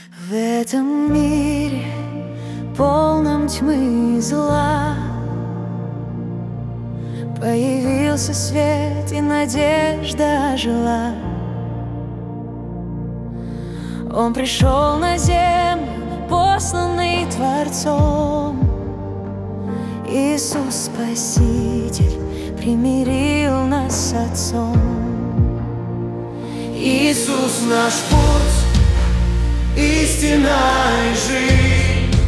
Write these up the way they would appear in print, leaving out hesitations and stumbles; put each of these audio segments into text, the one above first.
В этом мире, полном тьмы и зла, появился свет, и надежда ожила. Он пришел на землю, посланный Творцом. Иисус Спаситель примирил нас с Отцом. Иисус наш путь, истина и жизнь.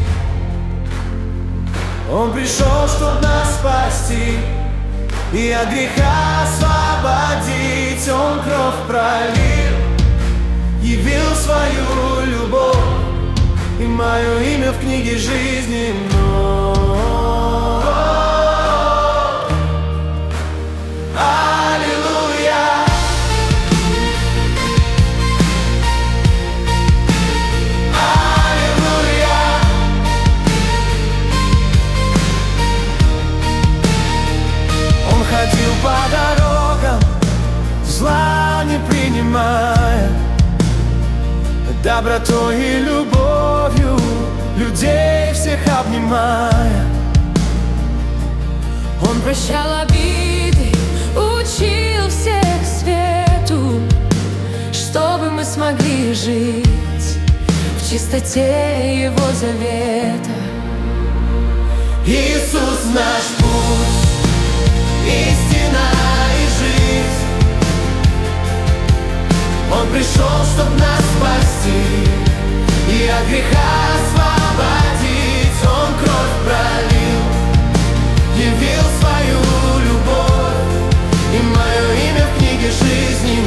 Он пришел, чтоб нас спасти и от греха освободить. Он кровь пролил, явил свою любовь, и мое имя в книге жизни. Аллилуйя! Аллилуйя! Он ходил по дорогам, зла не принимая, добротой и любовью людей всех обнимая. Он прощал обиды, учил всех свету, чтобы мы смогли жить в чистоте Его завета. Иисус наш путь, истина и жизнь. Он пришел, чтоб нас спасти и от греха освободить. Он кровь пролил, явил свою любовь, и мое имя в книге жизни.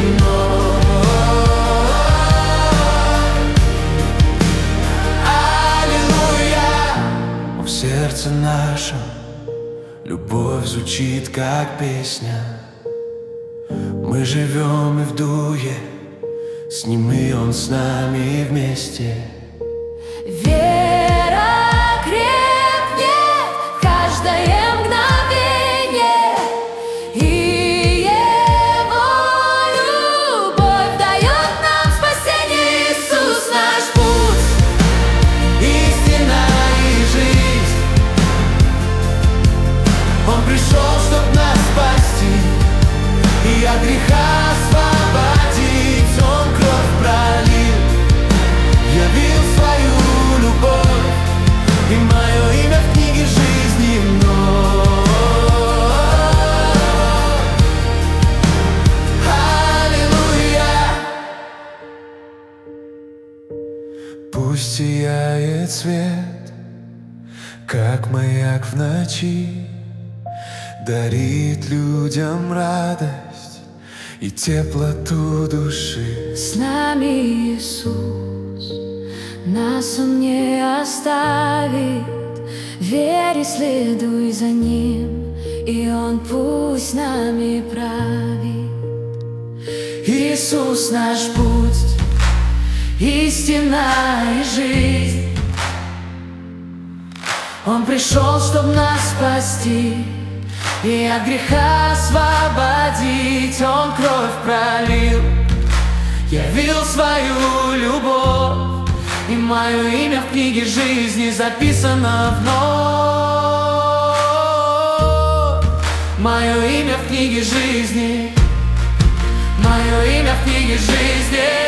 Аллилуйя! В сердце нашем любовь звучит как песня. Мы живем и в духе, с Ним и Он с нами вместе. Вера крепнет каждое мгновение, и Его любовь дает нам спасение. Иисус наш путь, Истина и жизнь. Он пришел, чтоб нас спасти и от греха освободить. Он кровь пролил, явил свою любовь, и мое имя в книге жизни Аллилуйя! Пусть сияет свет, как маяк в ночи, дарит людям радость и теплоту души. с нами Иисус, нас Он не оставит. Верь и следуй за Ним, и Он пусть нами правит. Иисус наш путь, истина и жизнь. Он пришел, чтоб нас спасти и от греха освободить. Он кровь пролил, явил свою любовь, и мое имя в книге жизни записано вновь. Мое имя в книге жизни, мое имя в книге жизни.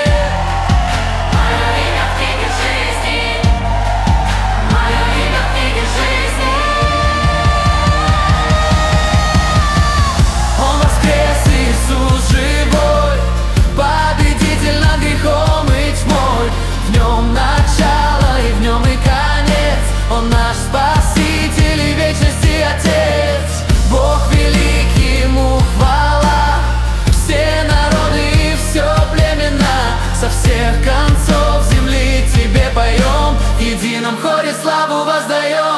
Иисус живой, победитель над грехом и тьмой. В Нем начало и в Нем и конец. Он наш Спаситель и вечности Отец. Бог великий, Ему хвала. Все народы и все племена, со всех концов земли Тебе поем, в едином хоре славу воздаем.